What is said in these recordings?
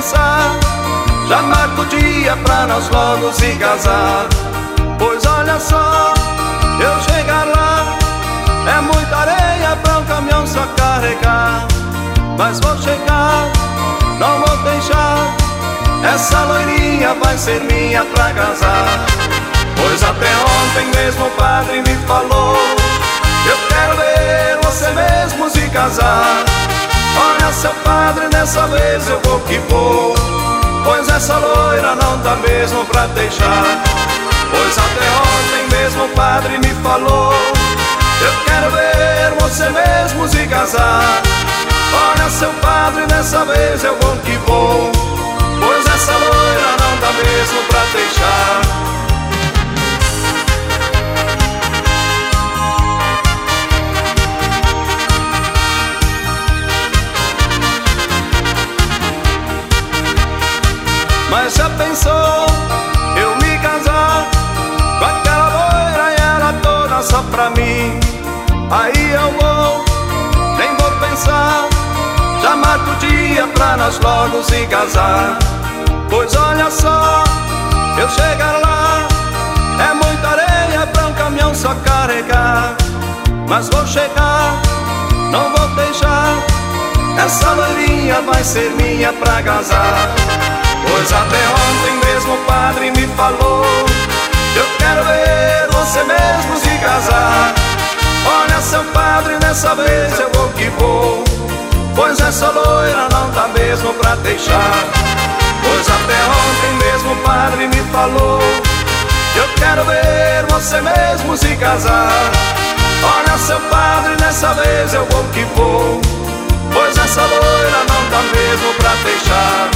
pensar, já marca o dia pra nós logo se casar. Pois olha só, eu chegar lá, é muita areia pra um caminhão só carregar. Mas vou chegar, não vou deixar, essa loirinha vai ser minha pra casar. Pois até ontem mesmo o padre me falou, eu quero ver você mesmo se casar. Olha, seu padre, dessa vez eu vou que vou, pois essa loira não tá mesmo pra deixar. Pois até ontem mesmo o padre me falou, eu quero ver você mesmo se casar. Olha, seu padre, dessa vez eu vou que vou, pois essa loira não tá mesmo pra deixar. Mas já pensou eu me casar com aquela loira e ela toda só pra mim? Aí eu vou, nem vou pensar, já marco o dia pra nós logo se casar. Pois olha só, eu chegar lá, é muita areia pra um caminhão só carregar. Mas vou chegar, não vou deixar, essa loirinha vai ser minha pra casar. Pois até ontem mesmo o padre me falou, eu quero ver você mesmo se casar. Olha, seu padre, dessa vez eu vou que vou, pois essa loira não tá mesmo pra deixar. Pois até ontem mesmo o padre me falou, eu quero ver você mesmo se casar. Olha, seu padre, dessa vez eu vou que vou, pois essa loira não tá mesmo pra deixar.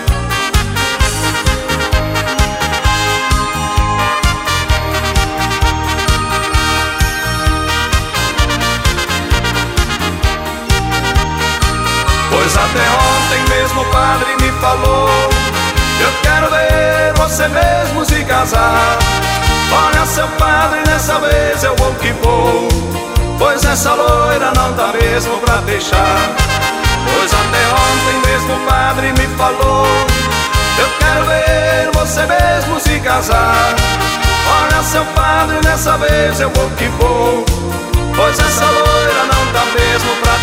Pois até ontem mesmo o padre me falou, eu quero ver você mesmo se casar. Olha, seu padre, dessa vez eu vou que vou, pois essa loira não tá mesmo pra deixar. Pois até ontem mesmo o padre me falou, eu quero ver você mesmo se casar. Olha, seu padre, dessa vez eu vou que vou, pois essa loira não tá mesmo pra